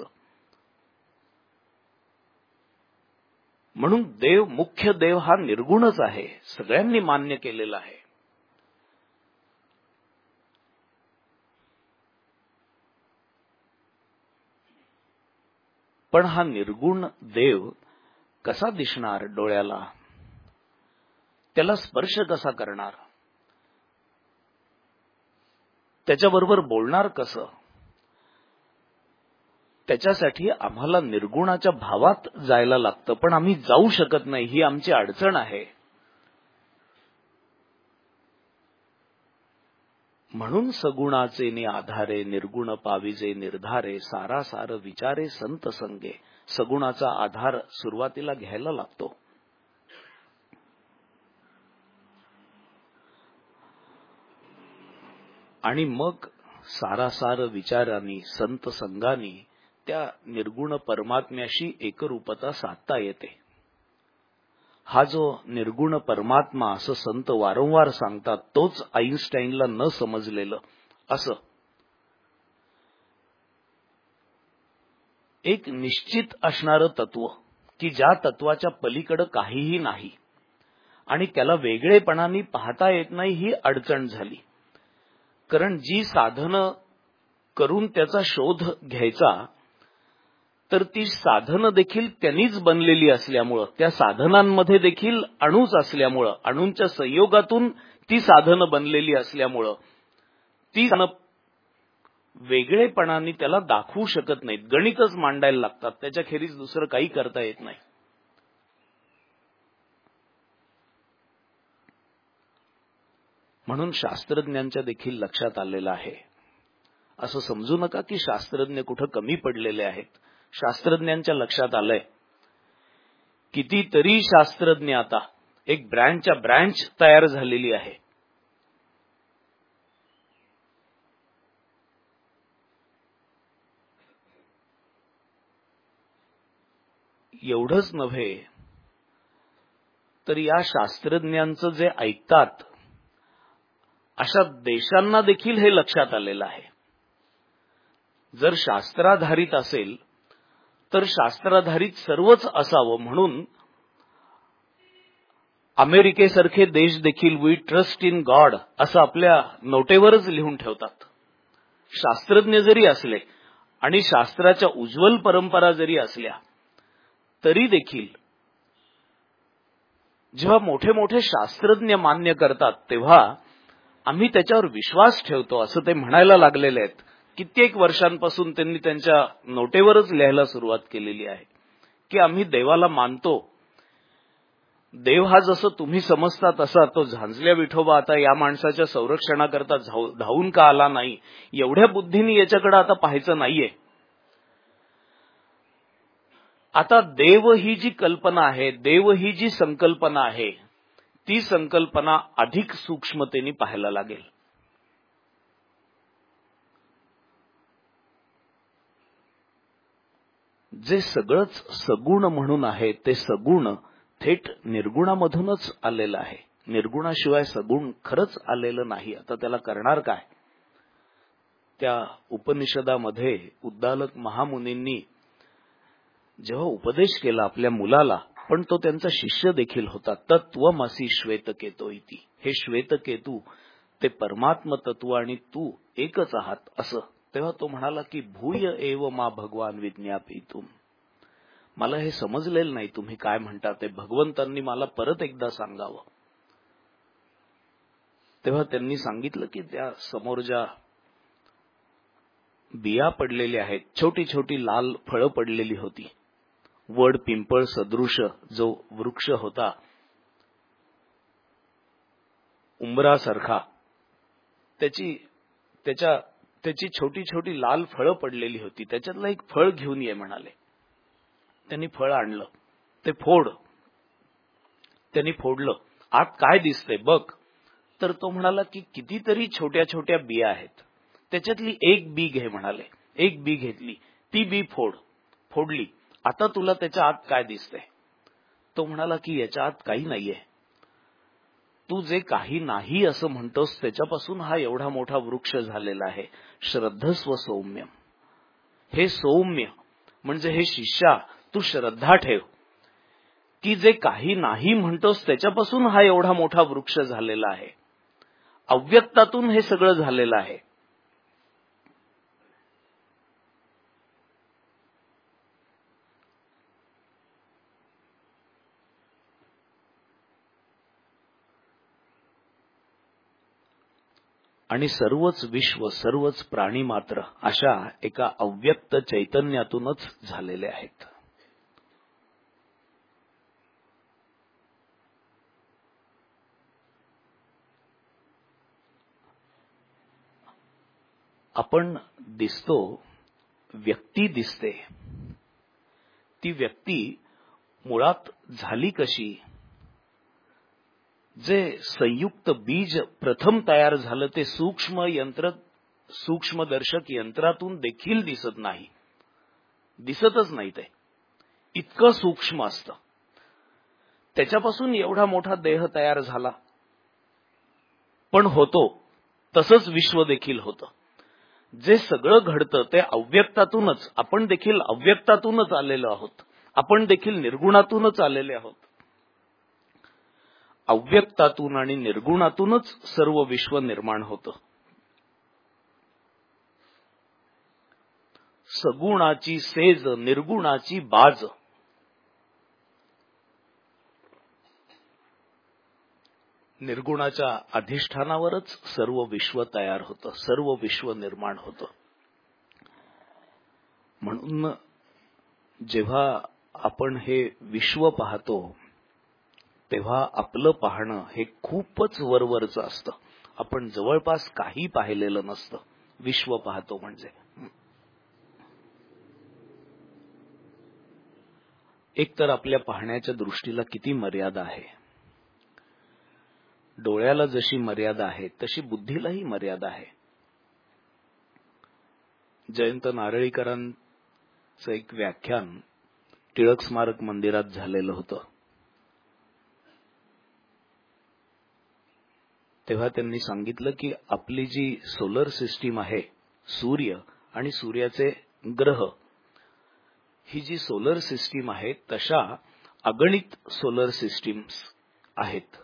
म्हणून देव मुख्य देव हा निर्गुणच आहे, सगळ्यांनी मान्य केलेला आहे. पण हा निर्गुण देव कसा दिसणार डोळ्याला, त्याला स्पर्श कसा करणार, त्याच्याबरोबर बोलणार कसं, त्याच्यासाठी आम्हाला निर्गुणाच्या भावात जायला लागतं. पण आम्ही जाऊ शकत नाही, ही आमची अडचण आहे. म्हणून सगुणाचे नि आधारे निर्गुण पाविजे निर्धारे. सारासार विचारे संत संगे. सगुणाचा आधार सुरुवातीला घ्यायला लागतो. आणि मग सारासार विचारांनी संत संगानी त्या निर्गुण परमात्म्याशी एकरूपता साधता येते. हा जो निर्गुण परमात्मा असं संत वारंवार सांगतात, तोच आईन्स्टाईनला न समजलेलं असं एक निश्चित असणारं तत्व, की ज्या तत्वाच्या पलीकडे काहीही नाही आणि त्याला वेगळेपणाने पाहता येत नाही, ही अडचण झाली. कारण जी साधनं करून त्याचा शोध घ्यायचा, तर ती साधनं देखील त्यांनीच बनलेली असल्यामुळं, त्या साधनांमध्ये देखील अणूच असल्यामुळं, अणूंच्या संयोगातून ती साधनं बनलेली असल्यामुळं ती वेगळेपणाने त्याला दाखवू शकत नाहीत. गणितच मांडायला लागतात, त्याच्याखेरीज दुसरं काही करता येत नाही. म्हणून शास्त्रज्ञांच्या देखील लक्षात आलेलं आहे. असं समजू नका की शास्त्रज्ञ कुठं कमी पडलेले आहेत. शास्त्रज्ञांच्या लक्षात आलंय, कितीतरी शास्त्रज्ञ आता एक ब्रँच तयार झालेली आहे. एवढंच नव्हे तर या शास्त्रज्ञांचं जे ऐकतात अशा देशांना देखील हे लक्षात आलेलं आहे. जर शास्त्राधारित असेल तर शास्त्राधारित सर्वच असावं, म्हणून अमेरिकेसारखे देश देखील वी ट्रस्ट इन गॉड असं आपल्या नोटेवरच लिहून ठेवतात. शास्त्रज्ञ जरी असले आणि शास्त्राच्या उज्ज्वल परंपरा जरी असल्या तरी देखील जेव्हा मोठे मोठे शास्त्रज्ञ मान्य करतात तेव्हा आम्ही त्याच्यावर विश्वास ठेवतो असं ते म्हणायला लागलेले आहेत. कित्येक वर्षांपासून त्यांनी त्यांच्या नोटेवरच लिहायला सुरुवात केलेली आहे की आम्ही देवाला मानतो. देव हा जसं तुम्ही समजता तसा तो झांजल्या विठोबा आता या माणसाच्या संरक्षणाकरता धावून का आला नाही, एवढ्या बुद्धीने याच्याकडे आता पाहायचं नाहीये. आता देव ही जी कल्पना आहे, देव ही जी संकल्पना आहे, ती संकल्पना अधिक सूक्ष्मतेने पाहायला लागेल. जे सगळंच सगुण म्हणून आहे ते सगुण थेट निर्गुणामधूनच आलेलं आहे. निर्गुणाशिवाय सगुण खरंच आलेलं नाही. आता त्याला करणार काय? त्या उपनिषदामध्ये उद्दालक महामुनींनी जेव्हा उपदेश केला आपल्या मुलाला, पण तो त्यांचा शिष्य देखील होता, तत्वमसी श्वेतकेतो इति. हे श्वेतकेतू, ते परमात्म तत्व आणि तू एकच आहात असं, तेव्हा तो म्हणाला की भूय एव मा भगवान विज्ञापितुम. मला हे समजलेलं नाही तुम्ही काय म्हणता ते, भगवंतांनी मला परत एकदा सांगावं. तेव्हा त्यांनी सांगितलं की त्या समोर ज्या बिया पडलेल्या आहेत, छोटी छोटी लाल फळं पडलेली होती, वड पिंपळ सदृश जो वृक्ष होता उंबरासारखा, त्याची छोटी छोटी लाल फळं पडलेली होती, त्याच्यातलं एक फळ घेऊन ये म्हणाले. त्यांनी फळ आणलं, ते फोड. त्यांनी फोडलं, आत काय दिसतंय बघ. तर तो म्हणाला की कितीतरी छोट्या छोट्या बिया आहेत, त्याच्यातली एक बी घे म्हणाले. एक बी घेतली, ती बी फोडली. आता तुला त्याच्या आत काय दिसतंय? तो म्हणाला की याच्या आत काही नाहीये. तू जे काही नाही असं म्हणतोस त्याच्यापासून हा एवढा मोठा वृक्ष झालेला आहे. श्रद्धस्व सौम्यम. हे सौम्य म्हणजे हे शिष्या तू श्रद्धा ठेव की जे काही नाही म्हणतोस त्याच्यापासून हा एवढा मोठा वृक्ष झालेला आहे. अव्यक्तातून हे सगळं झालेलं आहे. आणि सर्वच विश्व, सर्वच प्राणी मात्र अशा एका अव्यक्त चैतन्यातूनच झालेले आहेत. आपण दिसतो, व्यक्ती दिसते. ती व्यक्ती मुळात झाली कशी? जे संयुक्त बीज प्रथम तयार झालं ते सूक्ष्मदर्शक यंत्रातून देखील दिसत नाही, दिसतच नाही. ते इतकं सूक्ष्म असतं. त्याच्यापासून एवढा मोठा देह तयार झाला, पण होतो तसंच विश्व देखील होतं. जे सगळं घडतं ते अव्यक्तातूनच. आपण देखील अव्यक्तातूनच आलेलो आहोत. आपण देखील निर्गुणातूनच आलेले आहोत. अव्यक्तातून आणि निर्गुणातूनच सर्व विश्व निर्माण होतं. सगुणाची सेज, निर्गुणाची बाज. निर्गुणाच्या अधिष्ठानावरच सर्व विश्व तयार होतं, सर्व विश्व निर्माण होतं. म्हणून जेव्हा आपण हे विश्व पाहतो तेव्हा आपलं पाहणं हे खूपच वरवरचं असतं. आपण जवळपास काही पाहिलेलं नसतं विश्व पाहतो म्हणजे. एकतर आपल्या पाहण्याच्या दृष्टीला किती मर्यादा आहे. डोळ्याला जशी मर्यादा आहे तशी बुद्धीलाही मर्यादा आहे. जयंत नारळीकरांचं एक व्याख्यान टिळक स्मारक मंदिरात झालेलं होतं. तेव्हा त्यांनी सांगितलं की आपली जी सोलर सिस्टीम आहे, सूर्य आणि सूर्याचे ग्रह, ही जी सोलर सिस्टीम आहे तशा अगणित सोलर सिस्टीम्स आहेत.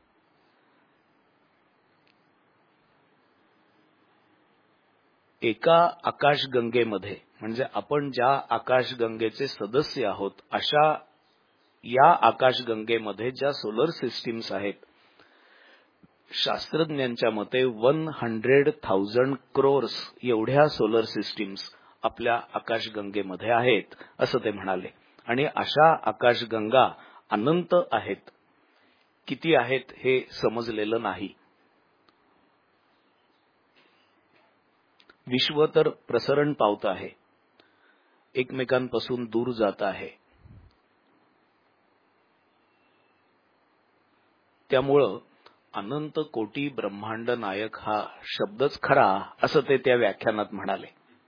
एका आकाशगंगेमध्ये, म्हणजे आपण ज्या आकाशगंगेचे सदस्य आहोत अशा या आकाशगंगेमध्ये ज्या सोलर सिस्टीम्स आहेत, शास्त्रज्ञांच्या मते 100,000 crores एवढ्या सोलर सिस्टीम्स आपल्या आकाशगंगेमध्ये आहेत असं ते म्हणाले. आणि अशा आकाशगंगा अनंत आहेत. किती आहेत हे समजलेलं नाही. विश्व तर प्रसरण पावत आहे, एकमेकांपासून दूर जात आहे. त्यामुळं अनंत कोटी ब्रह्मांड नायक हा शब्दच खरा असं ते त्या व्याख्यानात म्हणाले.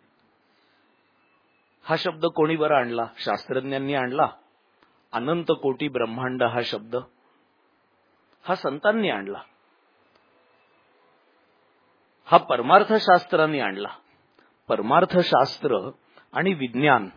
हा शब्द कोणी बरं आणला? शास्त्रज्ञांनी आणला. अनंत कोटी ब्रह्मांड हा शब्द हा संतांनी आणला. हा परमार्थशास्त्रांनी आणला. परमार्थशास्त्र आणि विज्ञान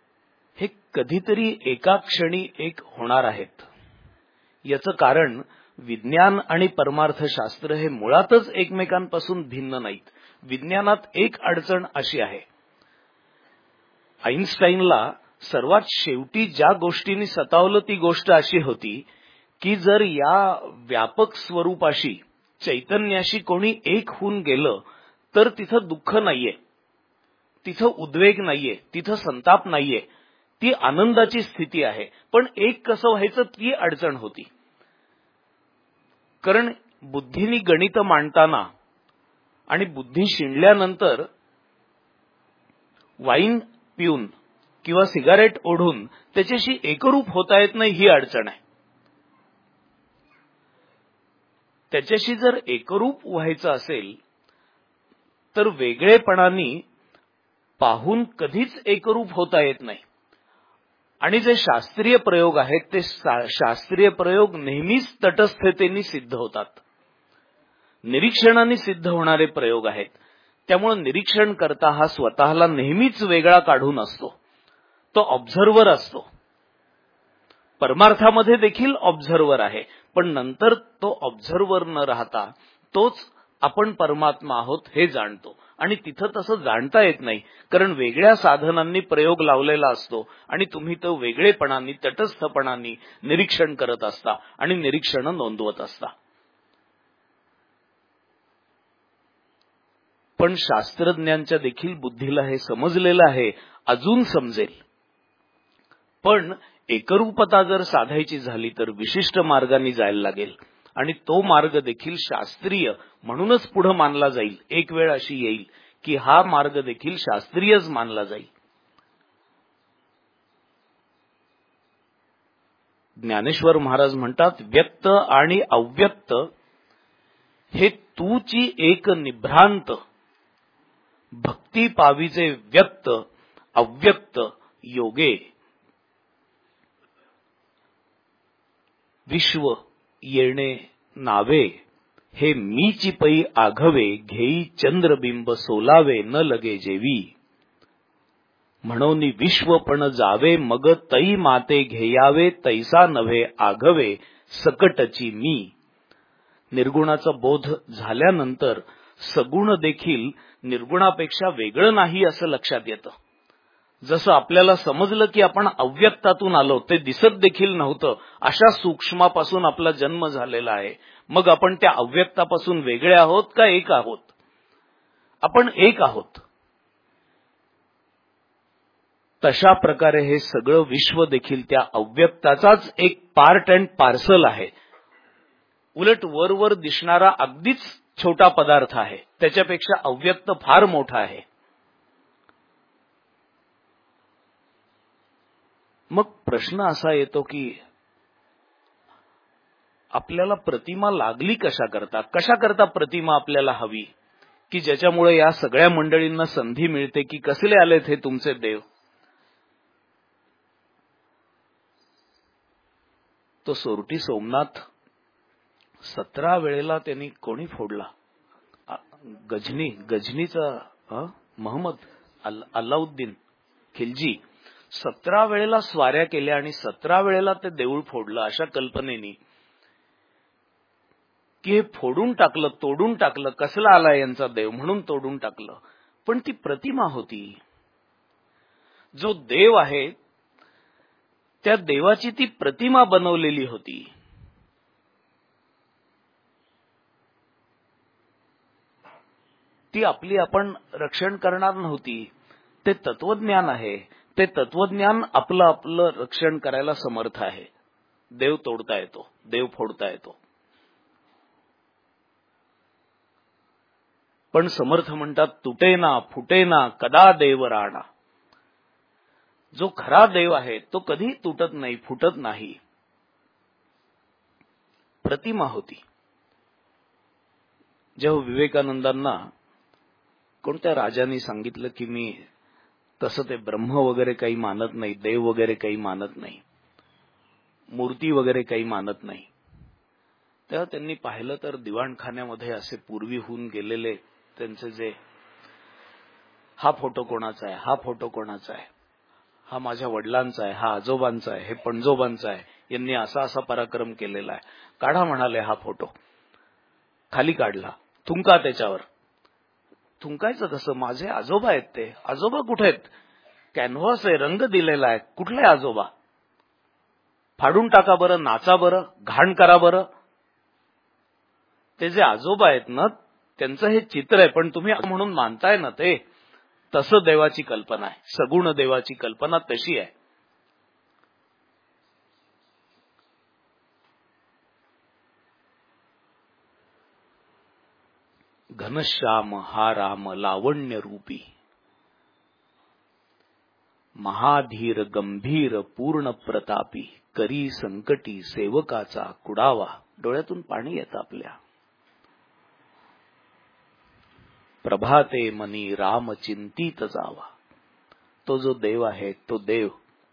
हे कधीतरी एका क्षणी एक होणार आहेत. याचं कारण विज्ञान आणि परमार्थशास्त्र हे मुळातच एकमेकांपासून भिन्न नाहीत. विज्ञानात एक अडचण अशी आहे, आईन्स्टाईनला सर्वात शेवटी ज्या गोष्टींनी सतावलं ती गोष्ट अशी होती की जर या व्यापक स्वरूपाशी, चैतन्याशी कोणी एक होऊन गेलं तर तिथं दुःख नाहीये, तिथं उद्वेग नाहीये, तिथं संताप नाहीये, ती आनंदाची स्थिती आहे. पण एक कसं व्हायचं ती अडचण होती. कारण बुद्धीनी गणित मांडताना आणि बुद्धी शिणल्यानंतर वाईन पिऊन किंवा सिगारेट ओढून त्याच्याशी एकरूप होता येत नाही, ही अडचण आहे. त्याच्याशी जर एकरूप व्हायचं असेल तर वेगळेपणाने पाहून कधीच एकरूप होता येत नाही. आणि जे शास्त्रीय प्रयोग आहेत ते शास्त्रीय प्रयोग नेहमीच तटस्थतेने सिद्ध होतात, निरीक्षणाने सिद्ध होणारे प्रयोग आहेत. त्यामुळे निरीक्षण करता हा स्वतःला नेहमीच वेगळा काढून असतो, तो ऑब्झर्व्हर असतो. परमार्थामध्ये देखील ऑब्झर्व्हर आहे, पण नंतर तो ऑब्झर्व्हर न राहता तोच आपण परमात्मा आहोत हे जाणतो. आणि तिथं तसं जाणता येत नाही, कारण वेगळ्या साधनांनी प्रयोग लावलेला असतो आणि तुम्ही तो वेगळेपणाने, तटस्थपणाने निरीक्षण करत असता आणि निरीक्षण नोंदवत असता. पण शास्त्रज्ञांच्या देखील बुद्धीला हे समजलेलं आहे, अजून समजेल. पण एकरूपता जर साधायची झाली तर विशिष्ट मार्गाने जायला लागेल आणि तो मार्ग देखील शास्त्रीय म्हणूनच पुढे मानला जाईल. एक वेळ अशी येईल की हा मार्ग देखील शास्त्रीयच मानला जाईल. ज्ञानेश्वर महाराज म्हणतात, व्यक्त आणि अव्यक्त हे तूची एक निभ्रांत, भक्ती पावीचे व्यक्त अव्यक्त योगे. विश्व येणे नावे हे मीची पै आघवे, घेई चंद्रबिंब सोलावे न लगे जेवी. म्हणून विश्व पण जावे, मग तई माते घेयावे, तैसा नव्हे आघवे सकटची मी. निर्गुणाचा बोध झाल्यानंतर सगुण देखील निर्गुणापेक्षा वेगळं नाही असं लक्षात येतं. जसं आपल्याला समजलं की आपण अव्यक्तातून आलो, ते दिसत देखील नव्हतं, अशा सूक्ष्मापासून आपला जन्म झालेला आहे. मग आपण त्या अव्यक्तापासून वेगळे आहोत का एक आहोत? आपण एक आहोत. तशा प्रकारे हे सगळं विश्व देखील त्या अव्यक्ताचाच एक पार्ट अँड पार्सल आहे. उलट वरवर दिसणारा अगदीच छोटा पदार्थ आहे, त्याच्यापेक्षा अव्यक्त फार मोठा आहे. मग प्रश्न असा येतो की आपल्याला प्रतिमा लागली कशा करता प्रतिमा आपल्याला हवी की ज्याच्यामुळे या सगळ्या मंडळींना संधी मिळते की कसले आलेत हे तुमचे देव. तो सोरटी सोमनाथ 17 वेळेला त्यांनी कोणी फोडला? गजनीचा मोहम्मद अल्लाउद्दीन खिलजी 17 वेळेला स्वाऱ्या केल्या आणि 17 वेळेला ते देऊळ फोडलं, अशा कल्पनेनी की हे फोडून टाकलं, तोडून टाकलं, कसला आला यांचा देव म्हणून तोडून टाकलं. पण ती प्रतिमा होती. जो देव आहे त्या देवाची ती प्रतिमा बनवलेली होती. ती आपली आपण रक्षण करणार नव्हती. ते तत्वज्ञान आहे. ते तत्वज्ञान आपलं रक्षण करायला समर्थ आहे. देव तोडता येतो, देव फोडता येतो. पण समर्थ म्हणतात, तुटेना फुटेना कदा देव राणा. जो खरा देव आहे तो कधी तुटत नाही, फुटत नाही. प्रतिमा होती. जेव्हा विवेकानंदांना कोणत्या राजांनी सांगितलं की मी तसं ते ब्रह्म वगैरे काही मानत नाही, देव वगैरे काही मानत नाही, मूर्ती वगैरे काही मानत नाही, तेव्हा त्यांनी पाहिलं तर दिवाणखान्यामध्ये असे पूर्वी होऊन गेलेले त्यांचे जे हा फोटो कोणाचा आहे, हा फोटो कोणाचा आहे, हा माझ्या वडिलांचा आहे, हा आजोबांचा आहे, हे पणजोबांचा आहे, यांनी असा असा पराक्रम केलेला आहे, काढा म्हणाले हा फोटो. खाली काढला, थुंका त्याच्यावर. थुंकायचं कसं? माझे आजोबा आहेत ते. आजोबा कुठे आहेत? कॅनव्हास आहे, रंग दिलेला आहे, कुठले आजोबा? फाडून टाका बरं, नाचा बरं, घाण करा बरं. ते जे आजोबा आहेत ना, त्यांचं हे चित्र आहे, पण तुम्ही म्हणून मानताय ना ते. तसं देवाची कल्पना आहे, सगुण देवाची कल्पना तशी आहे. घनश्याम हा राम लावण्य रूपी, महाधीर गंभीर पूर्ण प्रतापी, करी संकटी सेवकाचा कुडावा. डोळ्यातून पाणी येतं आपल्या. प्रभाते मनी राम चिंतित जावा. तो जो देव आहे तो देव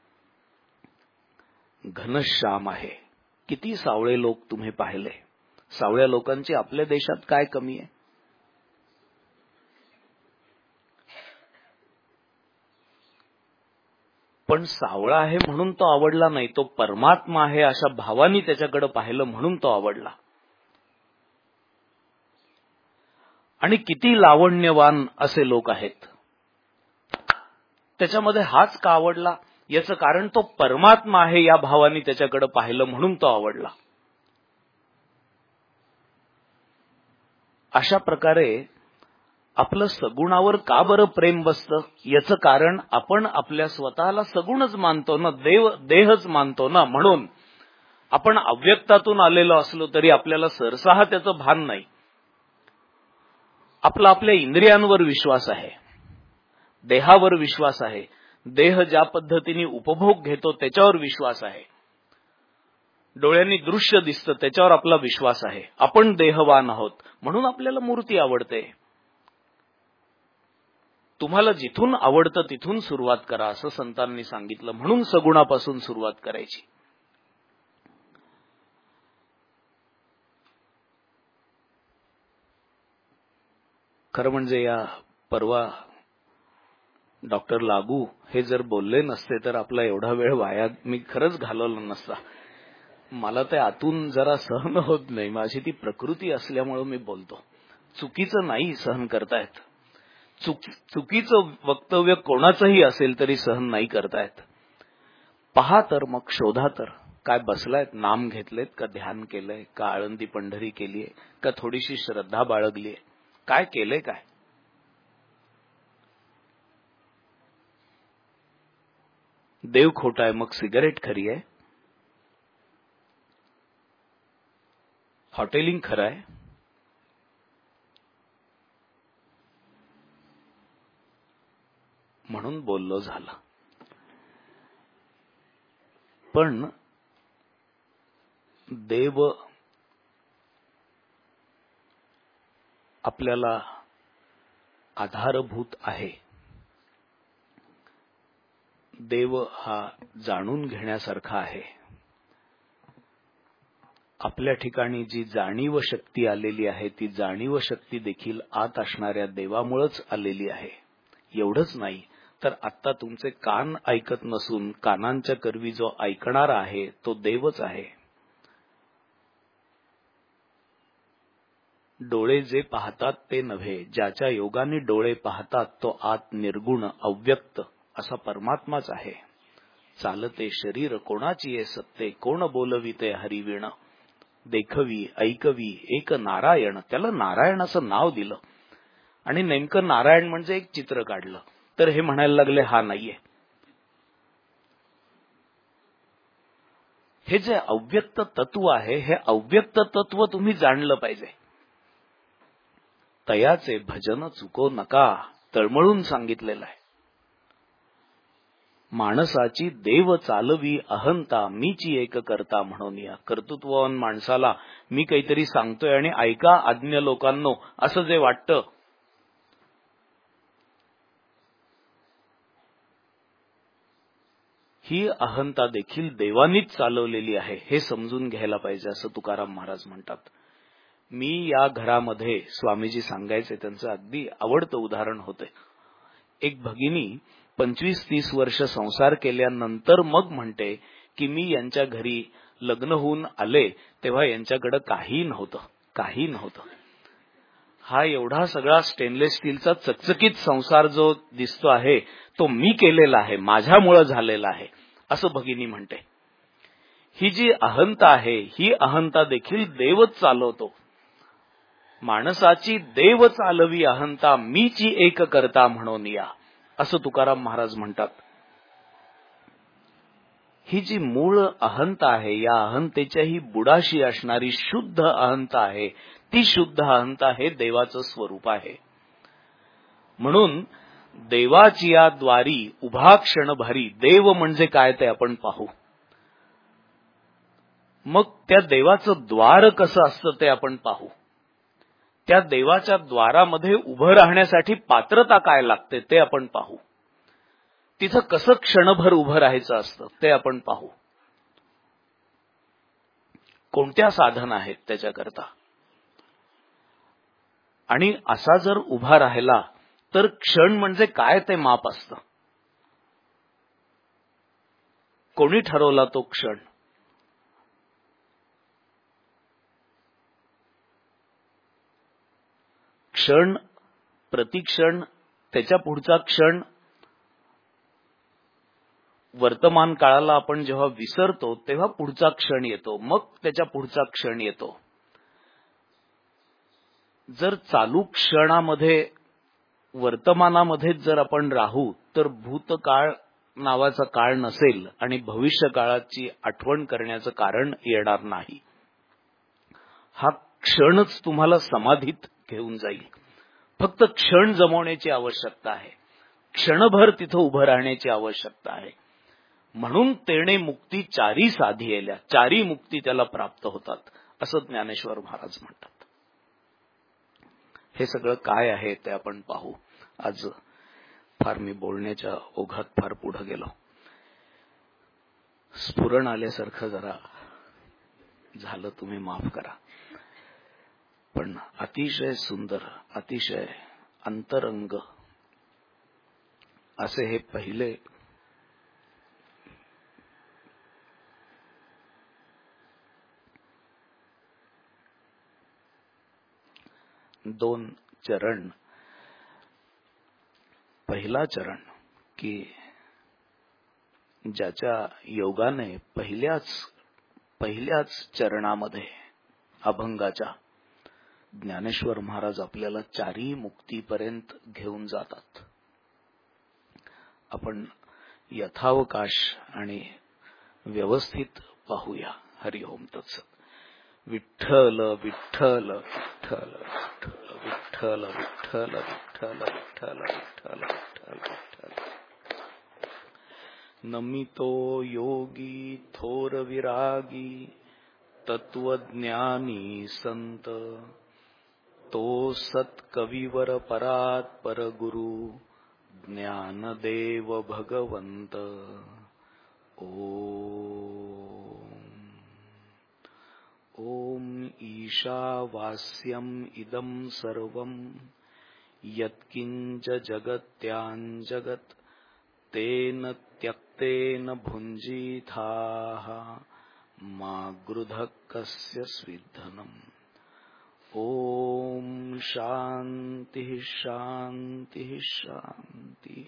घनश्याम आहे. किती सावळे लोक तुम्ही पाहिले. सावळ्या लोकांची आपल्या देशात काय कमी आहे? पण सावळा आहे म्हणून तो आवडला नाही, तो परमात्मा आहे अशा भावानी त्याच्याकडे पाहिलं म्हणून तो आवडला. आणि किती लावण्यवान असे लोक आहेत. त्याच्यामध्ये हाच का आवडला? याचं कारण तो परमात्मा आहे या भावानी त्याच्याकडे पाहिलं म्हणून तो आवडला. अशा प्रकारे आपलं सगुणावर का बरं प्रेम बसतं? याचं कारण आपण आपल्या स्वतःला सगुणच मानतो ना, देहच मानतो ना. म्हणून आपण अव्यक्तातून आलेलो असलो तरी आपल्याला सरसाहा त्याचं भान नाही. आपला आपल्या इंद्रियांवर विश्वास आहे, देहावर विश्वास आहे, देह ज्या पद्धतीने उपभोग घेतो त्याच्यावर विश्वास आहे, डोळ्यांनी दृश्य दिसतं त्याच्यावर आपला विश्वास आहे. आपण देहवान आहोत म्हणून आपल्याला मूर्ती आवडते. तुम्हाला जिथून आवडतं तिथून सुरुवात करा असं संतांनी सांगितलं. म्हणून सगुणापासून सुरुवात करायची. खरं म्हणजे या परवा डॉक्टर लागू हे जर बोलले नसते तर आपला एवढा वेळ वाया मी खरंच घालवला नसता. मला ते आतून जरा सहन होत नाही. माझी ती प्रकृती असल्यामुळे मी बोलतो. चुकीचं नाही सहन करतायत. चुकीचं वक्तव्य कोणाचंही असेल तरी सहन नाही करतायत. पहा तर मग शोधा तर काय बसलायत, नाम घेतलेत का, ध्यान केलंय का, आळंदी पंढरी केलीये का, थोडीशी श्रद्धा बाळगलीये, काय केलंय काय? देव खोटा आहे मग सिगारेट खरी आहे, हॉटेलिंग खरं आहे. म्हणून बोललो झालं. पण देव आपल्याला आधारभूत आहे. देव हा जाणून घेण्यासारखा आहे. आपल्या ठिकाणी जी जाणीव शक्ती आलेली आहे ती जाणीव शक्ती देखील आत असणाऱ्या देवामुळेच आलेली आहे. एवढंच नाही तर आता तुमचे कान ऐकत नसून कानांच्या करवी जो ऐकणारा आहे तो देवच आहे. डोळे जे पाहतात ते नव्हे, ज्याच्या योगाने डोळे पाहतात तो आत निर्गुण अव्यक्त असा परमात्माच आहे. चालते शरीर कोणाची ये सत्ते, कोण बोलविते हरिवीण, देखवी ऐकवी एक नारायण. त्याला नारायण असं नाव दिलं आणि नेमकं नारायण म्हणजे एक चित्र काढलं तर हे म्हणायला लागले हा नाहीये. हे जे अव्यक्त तत्व आहे हे अव्यक्त तत्व तुम्ही जाणलं पाहिजे. तयाचे भजन चुको नका तळमळून सांगितलेलं आहे. माणसाची देव चालवी अहंता, मीची एक करता म्हणून. या कर्तृत्ववान माणसाला मी काहीतरी सांगतोय आणि ऐका आज्ञ लोकांनो असं जे वाटतं, ही अहंता देखील देवानीच चालवलेली आहे हे समजून घ्यायला पाहिजे असं तुकाराम महाराज म्हणतात. मी या घरामध्ये स्वामीजी सांगायचे त्यांचं अगदी आवडतं उदाहरण होते. एक भगिनी 25-30 वर्ष संसार केल्यानंतर मग म्हणते की मी यांच्या घरी लग्न होऊन आले तेव्हा यांच्याकडे काही नव्हतं. हा एवढा सगळा स्टेनलेस स्टीलचा चकचकीत संसार जो दिसतो आहे तो मी केलेला आहे, माझ्यामुळे झालेला आहे असं भगिनी म्हणते. ही जी अहंता आहे ही अहंता देखील देवच चालवतो. माणसाची देव चालवी अहंता, मीची एक करता म्हणून या, असं तुकाराम महाराज म्हणतात. ही जी मूळ अहंता आहे, या अहंतेच्याही बुडाशी असणारी शुद्ध अहंता आहे, ती शुद्ध अहंता हे देवाचं स्वरूप आहे. म्हणून देवाची या द्वारी उभा क्षणभरी, देव म्हणजे काय ते आपण पाहू. मग त्या देवाचं द्वार कसं असतं ते आपण पाहू. त्या देवाच्या द्वारामध्ये उभं राहण्यासाठी पात्रता काय लागते ते आपण पाहू. तिथं कसं क्षणभर उभं राहायचं असतं ते आपण पाहू. कोणत्या साधना आहेत त्याच्याकरता. आणि असा जर उभा राहिला तर क्षण म्हणजे काय ते माप असतं. कोणी ठरवला तो क्षण. क्षण, प्रतिक्षण, त्याच्या पुढचा क्षण, वर्तमान काळाला आपण जेव्हा विसरतो तेव्हा पुढचा क्षण येतो, मग त्याच्या पुढचा क्षण येतो. जर चालू क्षणामध्ये वर्तमानामध्ये जर आपण राहू तर भूतकाळ नावाचा काळ नसेल आणि भविष्य काळाची आठवण करण्याचं कारण येणार नाही. हा क्षणच तुम्हाला समाधीत घेऊन जाईल. फक्त क्षण जमवण्याची आवश्यकता आहे. क्षणभर तिथं उभं राहण्याची आवश्यकता आहे. म्हणून तेणे मुक्ती चारी साधिएल्या, चारी मुक्ती त्याला प्राप्त होतात असं ज्ञानेश्वर महाराज म्हणतात. हे सगळं काय आहे ते आपण पाहू. आज फार मी बोलण्याच्या ओघात फार पुढे गेलो. स्फुरण आल्यासारखं जरा झालं, तुम्ही माफ करा. पण अतिशय सुंदर, अतिशय अंतरंग असे हे पहिले दोन चरण. पहिला चरण की ज्याच्या योगाने पहिल्याच चरणामध्ये अभंगाच्या ज्ञानेश्वर महाराज आपल्याला चारी मुक्तीपर्यंत घेऊन जातात. आपण यथावकाश आणि व्यवस्थित पाहूया. हरि ओम तत्सत. विठ्ठल विठ्ठल विठ्ठल विठ्ठल विठ्ठल विठ्ठल विठ्ठल विठ्ठल विठ्ठल विठ्ठल. नमितो योगी थोर विरागी तत्वज्ञानी संत, तो सत्कविवर परात परगुरु ज्ञानदेव भगवंत. ओम ईशावास्यम इदं सर्वं यत्किंच जगत्याञ्जगत् तेन त्यक्तेन भुञ्जीथाः मा गृधः कस्य स्विद्धनम्. ओम शांति शांति शांति.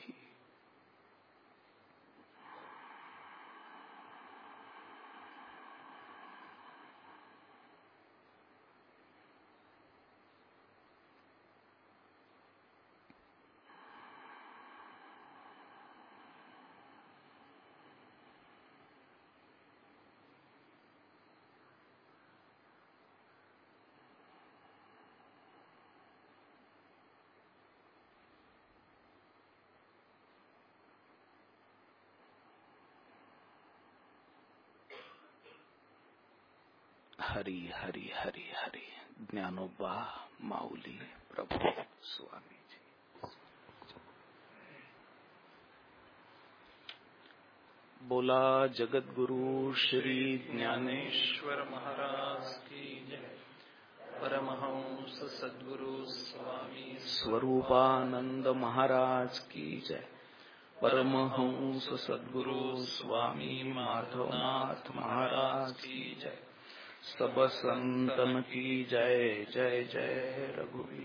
हरी हरी हरी हरी. ज्ञानोबा माऊली प्रभू स्वामी जी. बोला जगद्गुरु श्री ज्ञानेश्वर महाराज की जय. परमहंस सद्गुरु स्वामी स्वरूपानंद महाराज की जय. परमहंस सद्गुरु स्वामी माधवनाथ महाराज की जय। सब संतन की जय। जय जय रघुवीर।